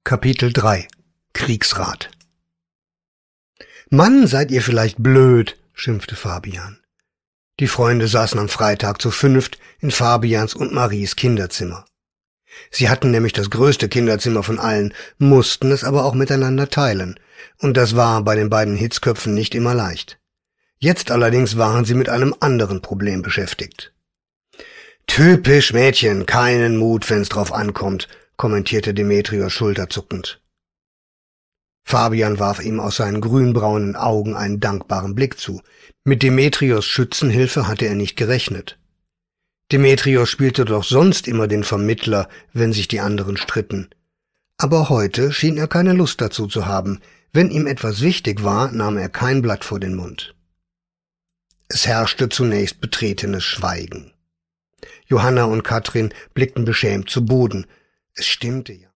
Kapitel 3 Kriegsrat »Mann, seid ihr vielleicht blöd«, schimpfte Fabian. Die Freunde saßen am Freitag zu 5 in Fabians und Maries Kinderzimmer. Sie hatten nämlich das größte Kinderzimmer von allen, mussten es aber auch miteinander teilen, und das war bei den beiden Hitzköpfen nicht immer leicht. Jetzt allerdings waren sie mit einem anderen Problem beschäftigt. »Typisch Mädchen, keinen Mut, wenn's drauf ankommt«, kommentierte Demetrios schulterzuckend. Fabian warf ihm aus seinen grünbraunen Augen einen dankbaren Blick zu. Mit Demetrios Schützenhilfe hatte er nicht gerechnet. Demetrios spielte doch sonst immer den Vermittler, wenn sich die anderen stritten. Aber heute schien er keine Lust dazu zu haben. Wenn ihm etwas wichtig war, nahm er kein Blatt vor den Mund. Es herrschte zunächst betretenes Schweigen. Johanna und Katrin blickten beschämt zu Boden. Es stimmte ja.